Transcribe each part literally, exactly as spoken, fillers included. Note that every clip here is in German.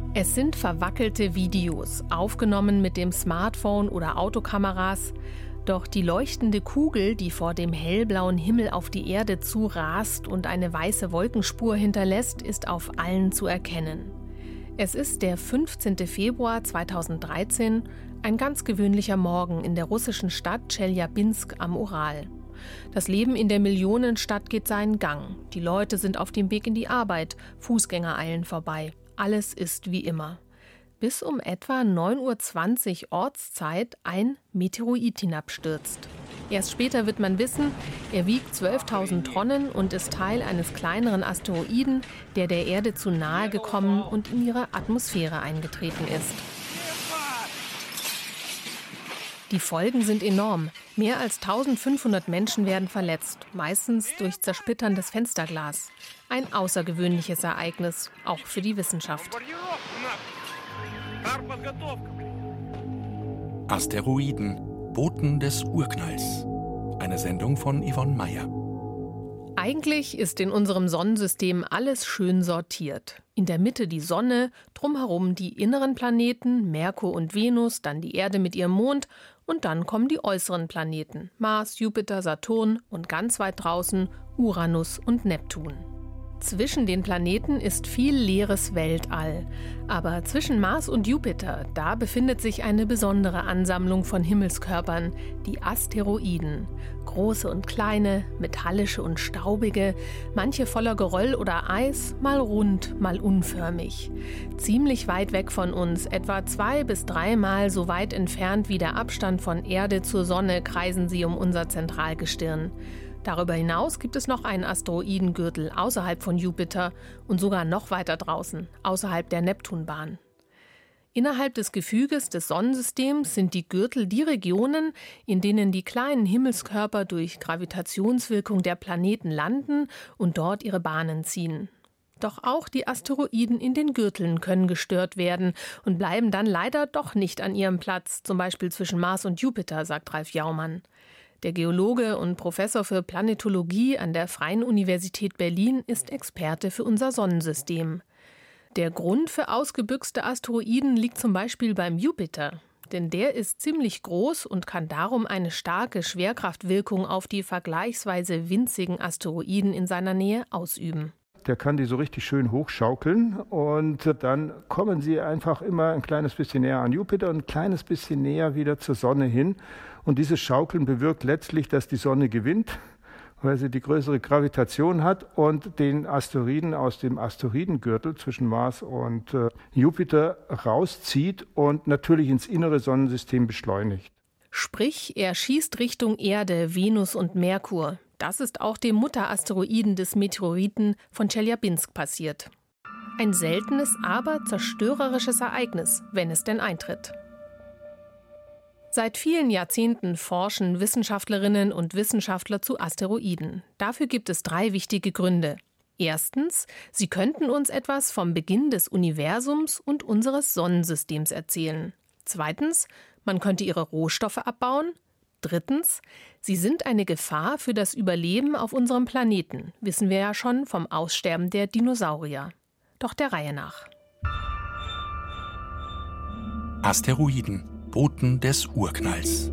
Es sind verwackelte Videos, aufgenommen mit dem Smartphone oder Autokameras. Doch die leuchtende Kugel, die vor dem hellblauen Himmel auf die Erde zurast und eine weiße Wolkenspur hinterlässt, ist auf allen zu erkennen. Es ist der fünfzehnten Februar zweitausenddreizehn, ein ganz gewöhnlicher Morgen in der russischen Stadt Tscheljabinsk am Ural. Das Leben in der Millionenstadt geht seinen Gang. Die Leute sind auf dem Weg in die Arbeit, Fußgänger eilen vorbei. Alles ist wie immer. Bis um etwa neun Uhr zwanzig Ortszeit ein Meteorit hinabstürzt. Erst später wird man wissen, er wiegt zwölftausend Tonnen und ist Teil eines kleineren Asteroiden, der der Erde zu nahe gekommen und in ihre Atmosphäre eingetreten ist. Die Folgen sind enorm. Mehr als eintausendfünfhundert Menschen werden verletzt, meistens durch zersplitterndes Fensterglas. Ein außergewöhnliches Ereignis, auch für die Wissenschaft. Asteroiden, Boten des Urknalls. Eine Sendung von Yvonne Meyer. Eigentlich ist in unserem Sonnensystem alles schön sortiert. In der Mitte die Sonne, drumherum die inneren Planeten, Merkur und Venus, dann die Erde mit ihrem Mond und dann kommen die äußeren Planeten, Mars, Jupiter, Saturn und ganz weit draußen Uranus und Neptun. Zwischen den Planeten ist viel leeres Weltall. Aber zwischen Mars und Jupiter, da befindet sich eine besondere Ansammlung von Himmelskörpern, die Asteroiden. Große und kleine, metallische und staubige, manche voller Geröll oder Eis, mal rund, mal unförmig. Ziemlich weit weg von uns, etwa zwei- bis dreimal so weit entfernt wie der Abstand von Erde zur Sonne, kreisen sie um unser Zentralgestirn. Darüber hinaus gibt es noch einen Asteroidengürtel außerhalb von Jupiter und sogar noch weiter draußen, außerhalb der Neptunbahn. Innerhalb des Gefüges des Sonnensystems sind die Gürtel die Regionen, in denen die kleinen Himmelskörper durch Gravitationswirkung der Planeten landen und dort ihre Bahnen ziehen. Doch auch die Asteroiden in den Gürteln können gestört werden und bleiben dann leider doch nicht an ihrem Platz, zum Beispiel zwischen Mars und Jupiter, sagt Ralf Jaumann. Der Geologe und Professor für Planetologie an der Freien Universität Berlin ist Experte für unser Sonnensystem. Der Grund für ausgebüxte Asteroiden liegt zum Beispiel beim Jupiter. Denn der ist ziemlich groß und kann darum eine starke Schwerkraftwirkung auf die vergleichsweise winzigen Asteroiden in seiner Nähe ausüben. Der kann die so richtig schön hochschaukeln und dann kommen sie einfach immer ein kleines bisschen näher an Jupiter und ein kleines bisschen näher wieder zur Sonne hin. Und dieses Schaukeln bewirkt letztlich, dass die Sonne gewinnt, weil sie die größere Gravitation hat und den Asteroiden aus dem Asteroidengürtel zwischen Mars und äh, Jupiter rauszieht und natürlich ins innere Sonnensystem beschleunigt. Sprich, er schießt Richtung Erde, Venus und Merkur. Das ist auch dem Mutterasteroiden des Meteoriten von Tscheljabinsk passiert. Ein seltenes, aber zerstörerisches Ereignis, wenn es denn eintritt. Seit vielen Jahrzehnten forschen Wissenschaftlerinnen und Wissenschaftler zu Asteroiden. Dafür gibt es drei wichtige Gründe. Erstens, sie könnten uns etwas vom Beginn des Universums und unseres Sonnensystems erzählen. Zweitens, man könnte ihre Rohstoffe abbauen. Drittens, sie sind eine Gefahr für das Überleben auf unserem Planeten, wissen wir ja schon vom Aussterben der Dinosaurier. Doch der Reihe nach. Asteroiden, Boten des Urknalls.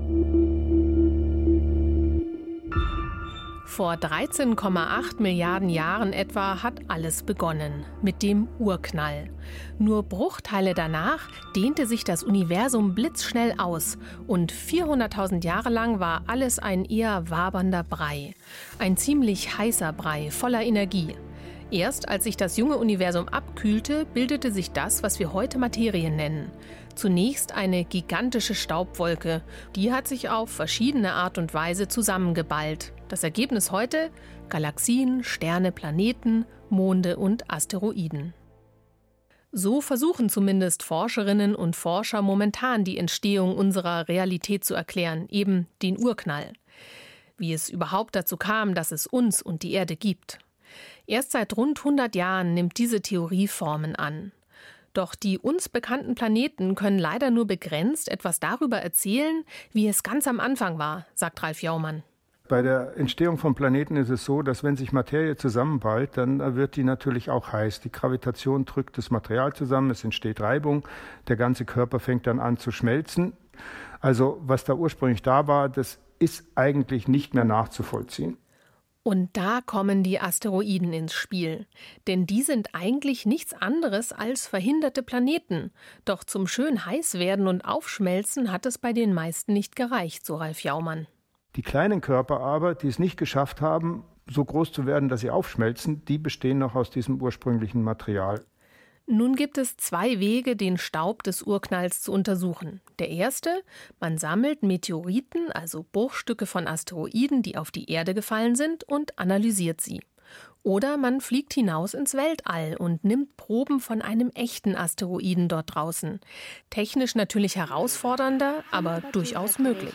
Vor dreizehn Komma acht Milliarden Jahren etwa hat alles begonnen, mit dem Urknall. Nur Bruchteile danach dehnte sich das Universum blitzschnell aus und vierhunderttausend Jahre lang war alles ein eher wabernder Brei. Ein ziemlich heißer Brei, voller Energie. Erst als sich das junge Universum abkühlte, bildete sich das, was wir heute Materie nennen. Zunächst eine gigantische Staubwolke. Die hat sich auf verschiedene Art und Weise zusammengeballt. Das Ergebnis heute? Galaxien, Sterne, Planeten, Monde und Asteroiden. So versuchen zumindest Forscherinnen und Forscher momentan die Entstehung unserer Realität zu erklären, eben den Urknall. Wie es überhaupt dazu kam, dass es uns und die Erde gibt. Erst seit rund hundert Jahren nimmt diese Theorie Formen an. Doch die uns bekannten Planeten können leider nur begrenzt etwas darüber erzählen, wie es ganz am Anfang war, sagt Ralf Jaumann. Bei der Entstehung von Planeten ist es so, dass wenn sich Materie zusammenballt, dann wird die natürlich auch heiß. Die Gravitation drückt das Material zusammen, es entsteht Reibung, der ganze Körper fängt dann an zu schmelzen. Also was da ursprünglich da war, das ist eigentlich nicht mehr nachzuvollziehen. Und da kommen die Asteroiden ins Spiel. Denn die sind eigentlich nichts anderes als verhinderte Planeten. Doch zum schön heiß werden und aufschmelzen hat es bei den meisten nicht gereicht, so Ralf Jaumann. Die kleinen Körper aber, die es nicht geschafft haben, so groß zu werden, dass sie aufschmelzen, die bestehen noch aus diesem ursprünglichen Material. Nun gibt es zwei Wege, den Staub des Urknalls zu untersuchen. Der erste: Man sammelt Meteoriten, also Bruchstücke von Asteroiden, die auf die Erde gefallen sind, und analysiert sie. Oder man fliegt hinaus ins Weltall und nimmt Proben von einem echten Asteroiden dort draußen. Technisch natürlich herausfordernder, aber durchaus möglich.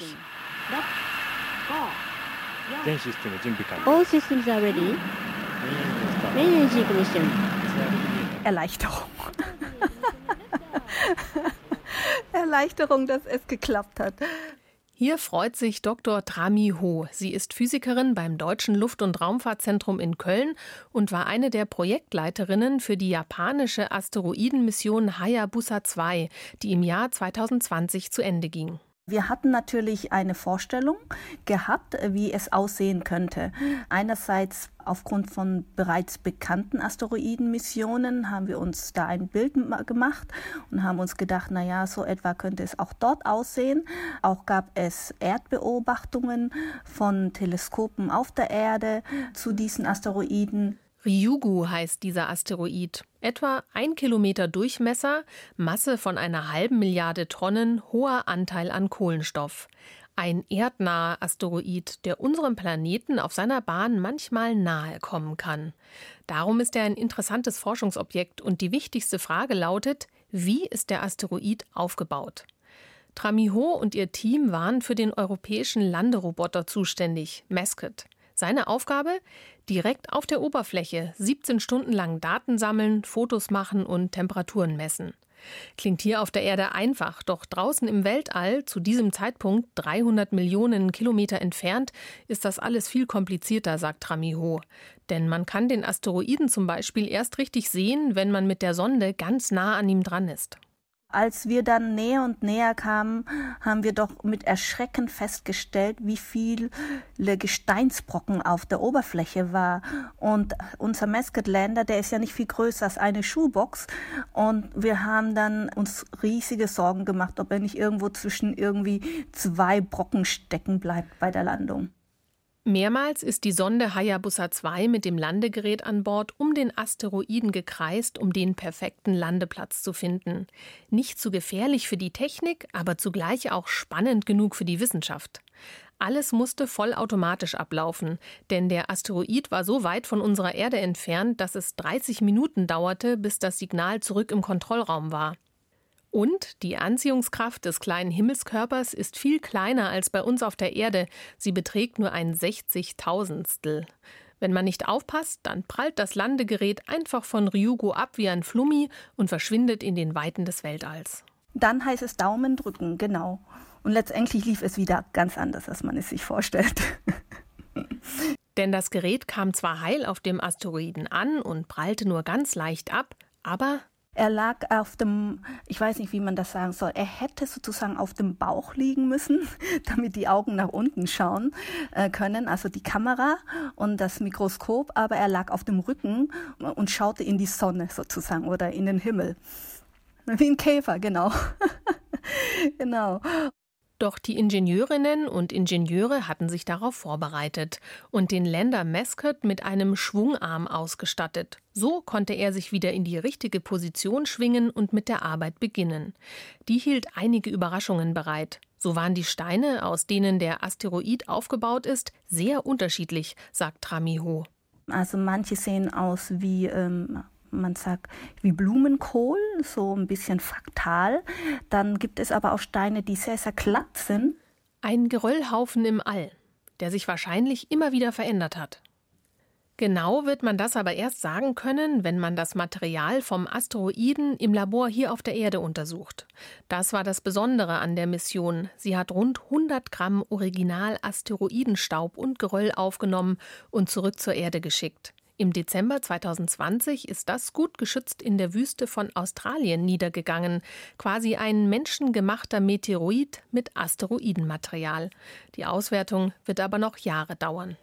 All systems are ready. Main energy ignition. Erleichterung. Erleichterung, dass es geklappt hat. Hier freut sich Doktor Trami Ho. Sie ist Physikerin beim Deutschen Luft- und Raumfahrtzentrum in Köln und war eine der Projektleiterinnen für die japanische Asteroidenmission Hayabusa zwei, die im Jahr zwanzig zwanzig zu Ende ging. Wir hatten natürlich eine Vorstellung gehabt, wie es aussehen könnte. Einerseits aufgrund von bereits bekannten Asteroidenmissionen haben wir uns da ein Bild gemacht und haben uns gedacht, na ja, so etwa könnte es auch dort aussehen. Auch gab es Erdbeobachtungen von Teleskopen auf der Erde zu diesen Asteroiden. Ryugu heißt dieser Asteroid. Etwa ein Kilometer Durchmesser, Masse von einer halben Milliarde Tonnen, hoher Anteil an Kohlenstoff. Ein erdnaher Asteroid, der unserem Planeten auf seiner Bahn manchmal nahe kommen kann. Darum ist er ein interessantes Forschungsobjekt und die wichtigste Frage lautet: Wie ist der Asteroid aufgebaut? Trami Ho und ihr Team waren für den europäischen Landeroboter zuständig, Mascot. Seine Aufgabe? Direkt auf der Oberfläche siebzehn Stunden lang Daten sammeln, Fotos machen und Temperaturen messen. Klingt hier auf der Erde einfach, doch draußen im Weltall, zu diesem Zeitpunkt dreihundert Millionen Kilometer entfernt, ist das alles viel komplizierter, sagt Trami Ho. Denn man kann den Asteroiden zum Beispiel erst richtig sehen, wenn man mit der Sonde ganz nah an ihm dran ist. Als wir dann näher und näher kamen, haben wir doch mit Erschrecken festgestellt, wie viele Gesteinsbrocken auf der Oberfläche war. Und unser Mascot-Lander, der ist ja nicht viel größer als eine Schuhbox. Und wir haben dann uns riesige Sorgen gemacht, ob er nicht irgendwo zwischen irgendwie zwei Brocken stecken bleibt bei der Landung. Mehrmals ist die Sonde Hayabusa zwei mit dem Landegerät an Bord um den Asteroiden gekreist, um den perfekten Landeplatz zu finden. Nicht zu gefährlich für die Technik, aber zugleich auch spannend genug für die Wissenschaft. Alles musste vollautomatisch ablaufen, denn der Asteroid war so weit von unserer Erde entfernt, dass es dreißig Minuten dauerte, bis das Signal zurück im Kontrollraum war. Und die Anziehungskraft des kleinen Himmelskörpers ist viel kleiner als bei uns auf der Erde. Sie beträgt nur ein sechzigtausendstel. Wenn man nicht aufpasst, dann prallt das Landegerät einfach von Ryugu ab wie ein Flummi und verschwindet in den Weiten des Weltalls. Dann heißt es Daumen drücken, genau. Und letztendlich lief es wieder ganz anders, als man es sich vorstellt. Denn das Gerät kam zwar heil auf dem Asteroiden an und prallte nur ganz leicht ab, aber er lag auf dem, ich weiß nicht, wie man das sagen soll, er hätte sozusagen auf dem Bauch liegen müssen, damit die Augen nach unten schauen äh, können, also die Kamera und das Mikroskop, aber er lag auf dem Rücken und schaute in die Sonne sozusagen oder in den Himmel. Wie ein Käfer, genau. Genau. Doch die Ingenieurinnen und Ingenieure hatten sich darauf vorbereitet und den Lander Mascot mit einem Schwungarm ausgestattet. So konnte er sich wieder in die richtige Position schwingen und mit der Arbeit beginnen. Die hielt einige Überraschungen bereit. So waren die Steine, aus denen der Asteroid aufgebaut ist, sehr unterschiedlich, sagt Trami Ho. Also manche sehen aus wie ähm man sagt, wie Blumenkohl, so ein bisschen fraktal. Dann gibt es aber auch Steine, die sehr, sehr glatt sind. Ein Geröllhaufen im All, der sich wahrscheinlich immer wieder verändert hat. Genau wird man das aber erst sagen können, wenn man das Material vom Asteroiden im Labor hier auf der Erde untersucht. Das war das Besondere an der Mission. Sie hat rund hundert Gramm Original-Asteroidenstaub und Geröll aufgenommen und zurück zur Erde geschickt. Im Dezember zweitausendzwanzig ist das gut geschützt in der Wüste von Australien niedergegangen. Quasi ein menschengemachter Meteoroid mit Asteroidenmaterial. Die Auswertung wird aber noch Jahre dauern.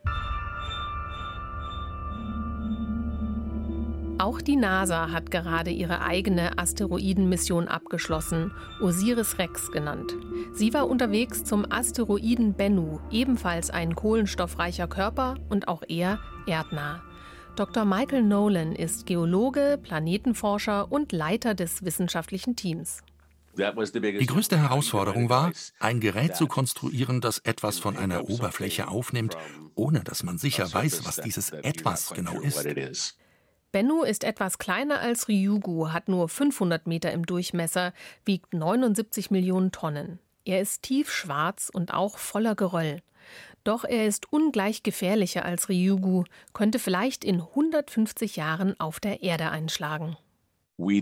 Auch die NASA hat gerade ihre eigene Asteroidenmission abgeschlossen, OSIRIS-REx genannt. Sie war unterwegs zum Asteroiden Bennu, ebenfalls ein kohlenstoffreicher Körper und auch er erdnah. Doktor Michael Nolan ist Geologe, Planetenforscher und Leiter des wissenschaftlichen Teams. Die größte Herausforderung war, ein Gerät zu konstruieren, das etwas von einer Oberfläche aufnimmt, ohne dass man sicher weiß, was dieses Etwas genau ist. Bennu ist etwas kleiner als Ryugu, hat nur fünfhundert Meter im Durchmesser, wiegt neunundsiebzig Millionen Tonnen. Er ist tiefschwarz und auch voller Geröll. Doch er ist ungleich gefährlicher als Ryugu, könnte vielleicht in hundertfünfzig Jahren auf der Erde einschlagen. Wir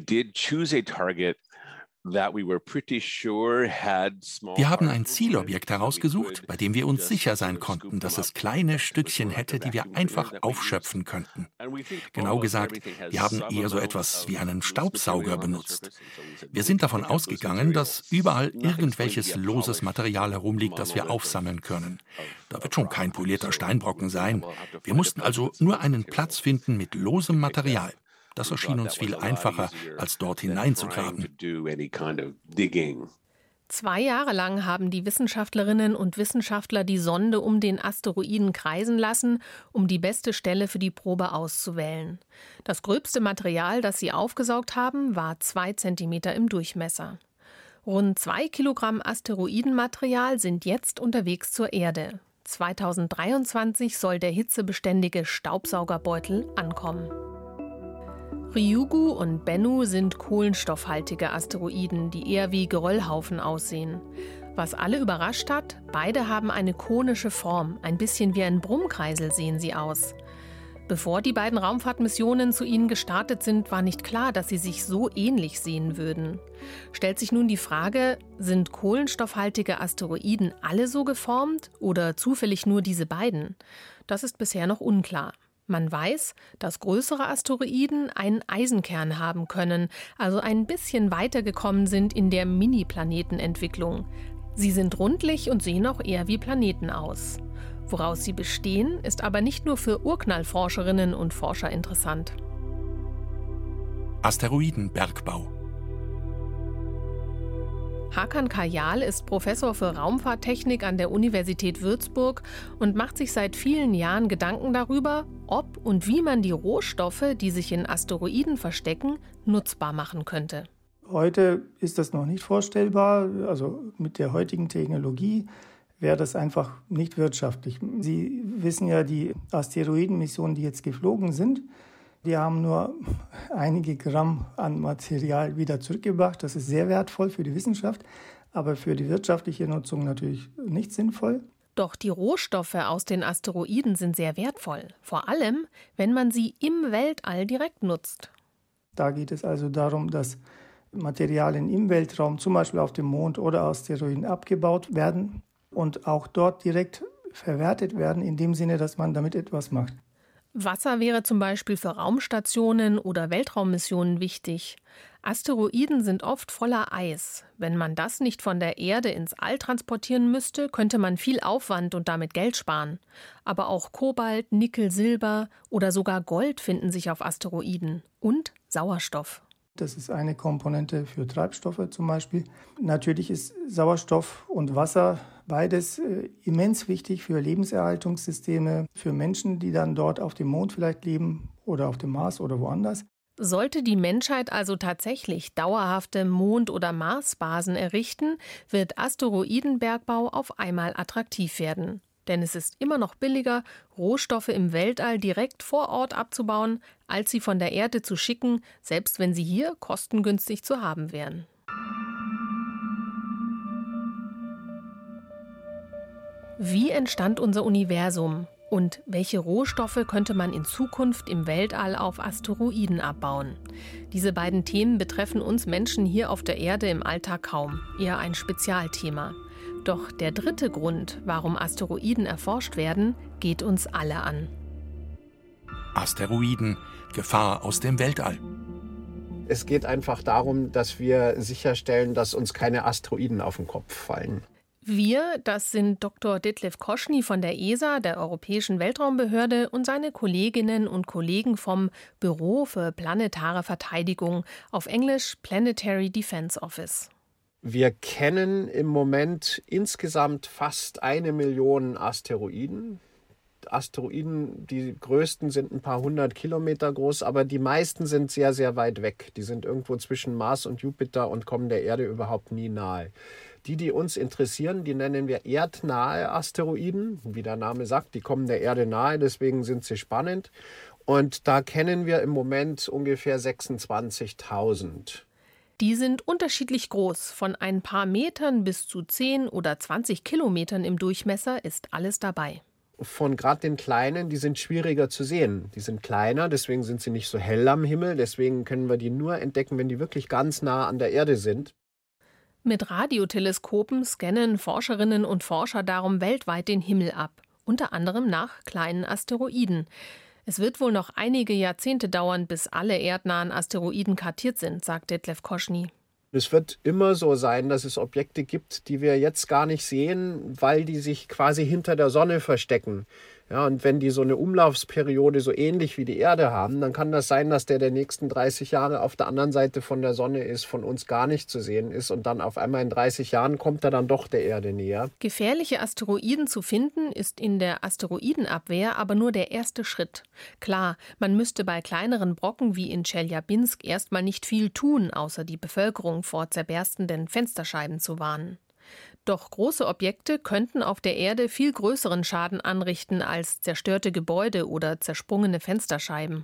haben ein Zielobjekt herausgesucht, bei dem wir uns sicher sein konnten, dass es kleine Stückchen hätte, die wir einfach aufschöpfen könnten. Genau gesagt, wir haben eher so etwas wie einen Staubsauger benutzt. Wir sind davon ausgegangen, dass überall irgendwelches loses Material herumliegt, das wir aufsammeln können. Da wird schon kein polierter Steinbrocken sein. Wir mussten also nur einen Platz finden mit losem Material. Das erschien uns viel einfacher, als dort hineinzugraben. Zwei Jahre lang haben die Wissenschaftlerinnen und Wissenschaftler die Sonde um den Asteroiden kreisen lassen, um die beste Stelle für die Probe auszuwählen. Das gröbste Material, das sie aufgesaugt haben, war zwei Zentimeter im Durchmesser. Rund zwei Kilogramm Asteroidenmaterial sind jetzt unterwegs zur Erde. zweitausenddreiundzwanzig soll der hitzebeständige Staubsaugerbeutel ankommen. Ryugu und Bennu sind kohlenstoffhaltige Asteroiden, die eher wie Geröllhaufen aussehen. Was alle überrascht hat, beide haben eine konische Form, ein bisschen wie ein Brummkreisel sehen sie aus. Bevor die beiden Raumfahrtmissionen zu ihnen gestartet sind, war nicht klar, dass sie sich so ähnlich sehen würden. Stellt sich nun die Frage, sind kohlenstoffhaltige Asteroiden alle so geformt oder zufällig nur diese beiden? Das ist bisher noch unklar. Man weiß, dass größere Asteroiden einen Eisenkern haben können, also ein bisschen weitergekommen sind in der Mini-Planetenentwicklung. Sie sind rundlich und sehen auch eher wie Planeten aus. Woraus sie bestehen, ist aber nicht nur für Urknallforscherinnen und Forscher interessant. Asteroidenbergbau. Hakan Kayal ist Professor für Raumfahrttechnik an der Universität Würzburg und macht sich seit vielen Jahren Gedanken darüber, ob und wie man die Rohstoffe, die sich in Asteroiden verstecken, nutzbar machen könnte. Heute ist das noch nicht vorstellbar. Also mit der heutigen Technologie wäre das einfach nicht wirtschaftlich. Sie wissen ja, die Asteroidenmissionen, die jetzt geflogen sind, die haben nur einige Gramm an Material wieder zurückgebracht. Das ist sehr wertvoll für die Wissenschaft, aber für die wirtschaftliche Nutzung natürlich nicht sinnvoll. Doch die Rohstoffe aus den Asteroiden sind sehr wertvoll, vor allem, wenn man sie im Weltall direkt nutzt. Da geht es also darum, dass Materialien im Weltraum, zum Beispiel auf dem Mond oder Asteroiden, abgebaut werden und auch dort direkt verwertet werden, in dem Sinne, dass man damit etwas macht. Wasser wäre zum Beispiel für Raumstationen oder Weltraummissionen wichtig. Asteroiden sind oft voller Eis. Wenn man das nicht von der Erde ins All transportieren müsste, könnte man viel Aufwand und damit Geld sparen. Aber auch Kobalt, Nickel, Silber oder sogar Gold finden sich auf Asteroiden. Und Sauerstoff. Das ist eine Komponente für Treibstoffe zum Beispiel. Natürlich ist Sauerstoff und Wasser beides äh, immens wichtig für Lebenserhaltungssysteme, für Menschen, die dann dort auf dem Mond vielleicht leben oder auf dem Mars oder woanders. Sollte die Menschheit also tatsächlich dauerhafte Mond- oder Marsbasen errichten, wird Asteroidenbergbau auf einmal attraktiv werden. Denn es ist immer noch billiger, Rohstoffe im Weltall direkt vor Ort abzubauen, als sie von der Erde zu schicken, selbst wenn sie hier kostengünstig zu haben wären. Wie entstand unser Universum? Und welche Rohstoffe könnte man in Zukunft im Weltall auf Asteroiden abbauen? Diese beiden Themen betreffen uns Menschen hier auf der Erde im Alltag kaum, eher ein Spezialthema. Doch der dritte Grund, warum Asteroiden erforscht werden, geht uns alle an. Asteroiden, Gefahr aus dem Weltall. Es geht einfach darum, dass wir sicherstellen, dass uns keine Asteroiden auf den Kopf fallen. Wir, das sind Doktor Detlef Koschny von der E S A, der Europäischen Weltraumbehörde, und seine Kolleginnen und Kollegen vom Büro für planetare Verteidigung, auf Englisch Planetary Defense Office. Wir kennen im Moment insgesamt fast eine Million Asteroiden. Asteroiden, die größten sind ein paar hundert Kilometer groß, aber die meisten sind sehr, sehr weit weg. Die sind irgendwo zwischen Mars und Jupiter und kommen der Erde überhaupt nie nahe. Die, die uns interessieren, die nennen wir erdnahe Asteroiden. Wie der Name sagt, die kommen der Erde nahe, deswegen sind sie spannend. Und da kennen wir im Moment ungefähr sechsundzwanzigtausend. Die sind unterschiedlich groß. Von ein paar Metern bis zu zehn oder zwanzig Kilometern im Durchmesser ist alles dabei. Von gerade den kleinen, die sind schwieriger zu sehen. Die sind kleiner, deswegen sind sie nicht so hell am Himmel. Deswegen können wir die nur entdecken, wenn die wirklich ganz nah an der Erde sind. Mit Radioteleskopen scannen Forscherinnen und Forscher darum weltweit den Himmel ab, unter anderem nach kleinen Asteroiden. Es wird wohl noch einige Jahrzehnte dauern, bis alle erdnahen Asteroiden kartiert sind, sagt Detlef Koschny. Es wird immer so sein, dass es Objekte gibt, die wir jetzt gar nicht sehen, weil die sich quasi hinter der Sonne verstecken. Ja, und wenn die so eine Umlaufsperiode so ähnlich wie die Erde haben, dann kann das sein, dass der der nächsten dreißig Jahre auf der anderen Seite von der Sonne ist, von uns gar nicht zu sehen ist. Und dann auf einmal in dreißig Jahren kommt er dann doch der Erde näher. Gefährliche Asteroiden zu finden, ist in der Asteroidenabwehr aber nur der erste Schritt. Klar, man müsste bei kleineren Brocken wie in Tscheljabinsk erstmal nicht viel tun, außer die Bevölkerung vor zerberstenden Fensterscheiben zu warnen. Doch große Objekte könnten auf der Erde viel größeren Schaden anrichten als zerstörte Gebäude oder zersprungene Fensterscheiben.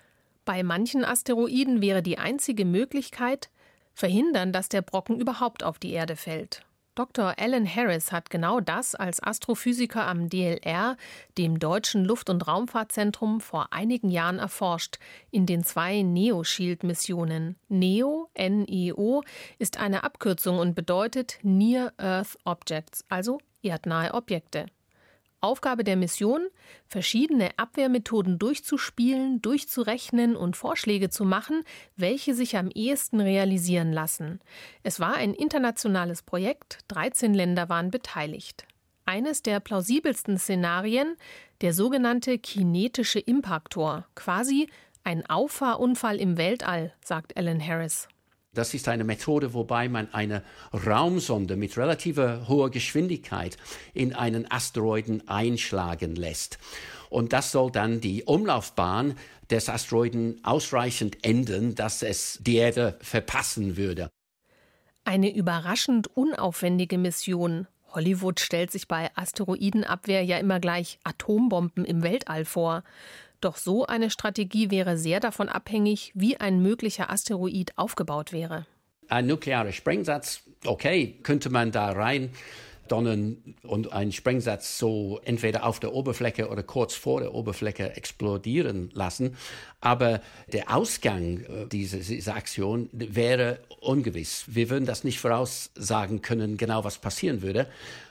Bei manchen Asteroiden wäre die einzige Möglichkeit, verhindern, dass der Brocken überhaupt auf die Erde fällt. Doktor Alan Harris hat genau das als Astrophysiker am D L R, dem Deutschen Luft- und Raumfahrtzentrum, vor einigen Jahren erforscht, in den zwei NEO-Shield-Missionen. NEO, N E O, ist eine Abkürzung und bedeutet Near Earth Objects, also erdnahe Objekte. Aufgabe der Mission, verschiedene Abwehrmethoden durchzuspielen, durchzurechnen und Vorschläge zu machen, welche sich am ehesten realisieren lassen. Es war ein internationales Projekt, dreizehn Länder waren beteiligt. Eines der plausibelsten Szenarien, der sogenannte kinetische Impaktor, quasi ein Auffahrunfall im Weltall, sagt Alan Harris. Das ist eine Methode, wobei man eine Raumsonde mit relativer hoher Geschwindigkeit in einen Asteroiden einschlagen lässt. Und das soll dann die Umlaufbahn des Asteroiden ausreichend ändern, dass es die Erde verpassen würde. Eine überraschend unaufwendige Mission. Hollywood stellt sich bei Asteroidenabwehr ja immer gleich Atombomben im Weltall vor. Doch so eine Strategie wäre sehr davon abhängig, wie ein möglicher Asteroid aufgebaut wäre. Ein nuklearer Sprengsatz, okay, könnte man da rein donnern und einen Sprengsatz so entweder auf der Oberfläche oder kurz vor der Oberfläche explodieren lassen. Aber der Ausgang dieser, dieser Aktion wäre ungewiss. Wir würden das nicht voraussagen können, genau was passieren würde.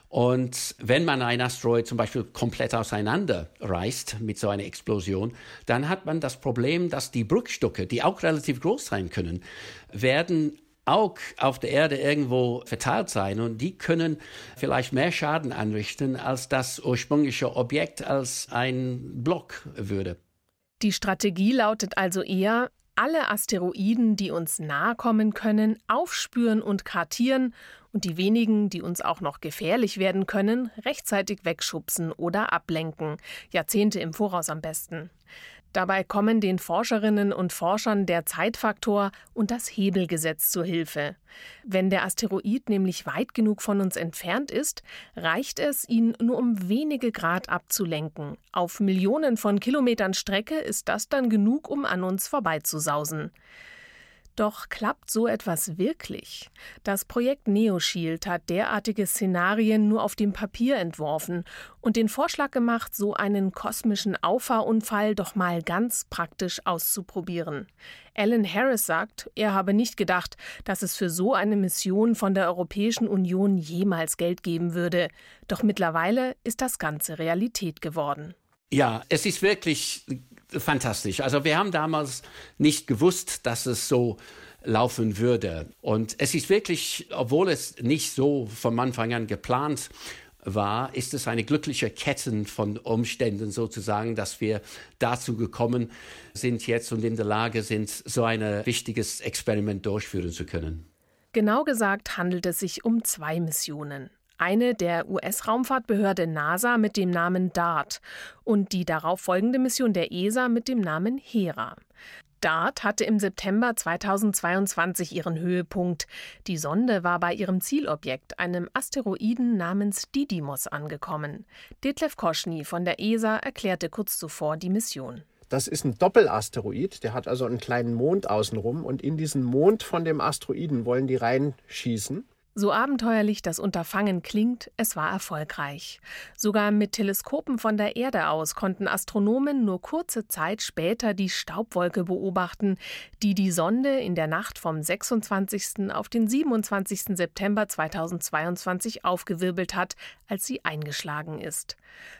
Und wenn man einen Asteroid zum Beispiel komplett auseinanderreißt mit so einer Explosion, dann hat man das Problem, dass die Bruchstücke, die auch relativ groß sein können, werden auch auf der Erde irgendwo verteilt sein und die können vielleicht mehr Schaden anrichten, als das ursprüngliche Objekt als ein Block würde. Die Strategie lautet also eher, alle Asteroiden, die uns nahe kommen können, aufspüren und kartieren und die wenigen, die uns auch noch gefährlich werden können, rechtzeitig wegschubsen oder ablenken, Jahrzehnte im Voraus am besten. Dabei kommen den Forscherinnen und Forschern der Zeitfaktor und das Hebelgesetz zur Hilfe. Wenn der Asteroid nämlich weit genug von uns entfernt ist, reicht es, ihn nur um wenige Grad abzulenken. Auf Millionen von Kilometern Strecke ist das dann genug, um an uns vorbeizusausen. Doch klappt so etwas wirklich? Das Projekt NeoShield hat derartige Szenarien nur auf dem Papier entworfen und den Vorschlag gemacht, so einen kosmischen Auffahrunfall doch mal ganz praktisch auszuprobieren. Alan Harris sagt, er habe nicht gedacht, dass es für so eine Mission von der Europäischen Union jemals Geld geben würde. Doch mittlerweile ist das Ganze Realität geworden. Ja, es ist wirklich fantastisch. Also wir haben damals nicht gewusst, dass es so laufen würde. Und es ist wirklich, obwohl es nicht so von Anfang an geplant war, ist es eine glückliche Kette von Umständen sozusagen, dass wir dazu gekommen sind jetzt und in der Lage sind, so ein wichtiges Experiment durchführen zu können. Genau gesagt handelt es sich um zwei Missionen. Eine der U S-Raumfahrtbehörde NASA mit dem Namen DART und die darauf folgende Mission der E S A mit dem Namen Hera. DART hatte im September zweitausendzweiundzwanzig ihren Höhepunkt. Die Sonde war bei ihrem Zielobjekt, einem Asteroiden namens Didymos, angekommen. Detlef Koschny von der E S A erklärte kurz zuvor die Mission. Das ist ein Doppelasteroid, der hat also einen kleinen Mond außenrum und in diesen Mond von dem Asteroiden wollen die reinschießen. So abenteuerlich das Unterfangen klingt, es war erfolgreich. Sogar mit Teleskopen von der Erde aus konnten Astronomen nur kurze Zeit später die Staubwolke beobachten, die die Sonde in der Nacht vom sechsundzwanzigsten auf den siebenundzwanzigsten September zweitausendzweiundzwanzig aufgewirbelt hat, als sie eingeschlagen ist.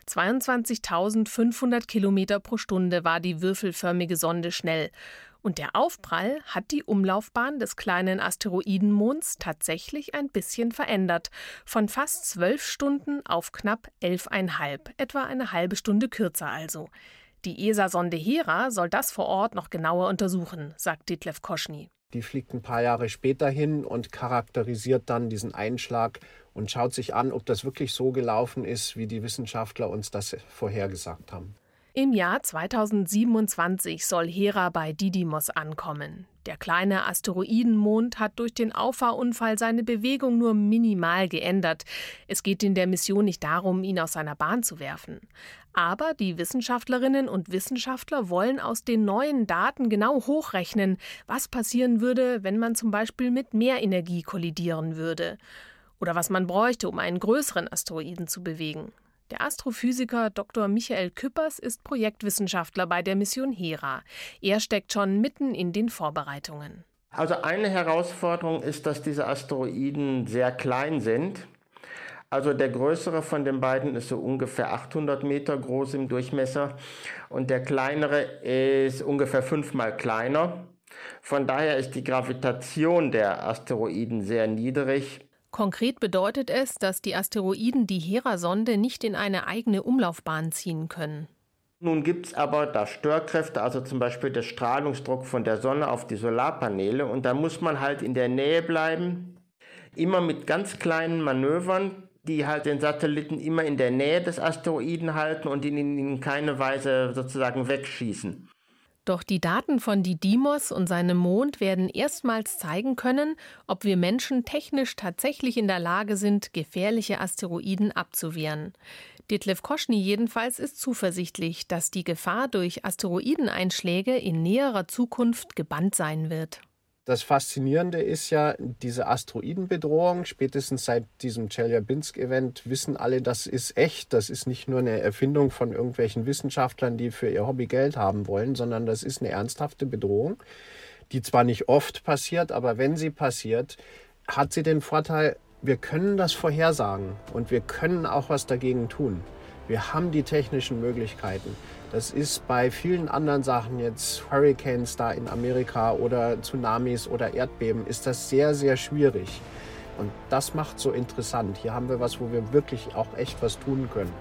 zweiundzwanzigtausendfünfhundert Kilometer pro Stunde war die würfelförmige Sonde schnell. Und der Aufprall hat die Umlaufbahn des kleinen Asteroidenmonds tatsächlich ein bisschen verändert. Von fast zwölf Stunden auf knapp elfeinhalb, etwa eine halbe Stunde kürzer also. Die E S A-Sonde Hera soll das vor Ort noch genauer untersuchen, sagt Detlef Koschny. Die fliegt ein paar Jahre später hin und charakterisiert dann diesen Einschlag und schaut sich an, ob das wirklich so gelaufen ist, wie die Wissenschaftler uns das vorhergesagt haben. Im Jahr zweitausendsiebenundzwanzig soll Hera bei Didymos ankommen. Der kleine Asteroidenmond hat durch den Auffahrunfall seine Bewegung nur minimal geändert. Es geht in der Mission nicht darum, ihn aus seiner Bahn zu werfen. Aber die Wissenschaftlerinnen und Wissenschaftler wollen aus den neuen Daten genau hochrechnen, was passieren würde, wenn man zum Beispiel mit mehr Energie kollidieren würde. Oder was man bräuchte, um einen größeren Asteroiden zu bewegen. Der Astrophysiker Doktor Michael Küppers ist Projektwissenschaftler bei der Mission Hera. Er steckt schon mitten in den Vorbereitungen. Also eine Herausforderung ist, dass diese Asteroiden sehr klein sind. Also der größere von den beiden ist so ungefähr achthundert Meter groß im Durchmesser und der kleinere ist ungefähr fünfmal kleiner. Von daher ist die Gravitation der Asteroiden sehr niedrig. Konkret bedeutet es, dass die Asteroiden die Hera-Sonde nicht in eine eigene Umlaufbahn ziehen können. Nun gibt es aber da Störkräfte, also zum Beispiel der Strahlungsdruck von der Sonne auf die Solarpaneele. Und da muss man halt in der Nähe bleiben, immer mit ganz kleinen Manövern, die halt den Satelliten immer in der Nähe des Asteroiden halten und ihn in keine Weise sozusagen wegschießen. Doch die Daten von Didymos und seinem Mond werden erstmals zeigen können, ob wir Menschen technisch tatsächlich in der Lage sind, gefährliche Asteroiden abzuwehren. Detlef Koschny jedenfalls ist zuversichtlich, dass die Gefahr durch Asteroideneinschläge in näherer Zukunft gebannt sein wird. Das Faszinierende ist ja diese Asteroidenbedrohung. Spätestens seit diesem Chelyabinsk-Event wissen alle, das ist echt. Das ist nicht nur eine Erfindung von irgendwelchen Wissenschaftlern, die für ihr Hobby Geld haben wollen, sondern das ist eine ernsthafte Bedrohung, die zwar nicht oft passiert, aber wenn sie passiert, hat sie den Vorteil, wir können das vorhersagen und wir können auch was dagegen tun. Wir haben die technischen Möglichkeiten. Das ist bei vielen anderen Sachen, jetzt Hurricanes da in Amerika oder Tsunamis oder Erdbeben, ist das sehr, sehr schwierig. Und das macht so interessant. Hier haben wir was, wo wir wirklich auch echt was tun können.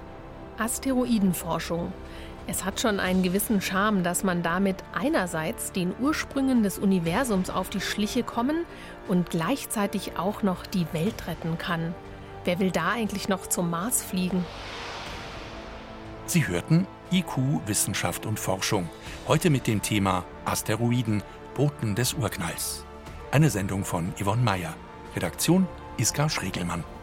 Asteroidenforschung. Es hat schon einen gewissen Charme, dass man damit einerseits den Ursprüngen des Universums auf die Schliche kommen und gleichzeitig auch noch die Welt retten kann. Wer will da eigentlich noch zum Mars fliegen? Sie hörten I Q, Wissenschaft und Forschung. Heute mit dem Thema Asteroiden, Boten des Urknalls. Eine Sendung von Yvonne Meyer. Redaktion Iska Schregelmann.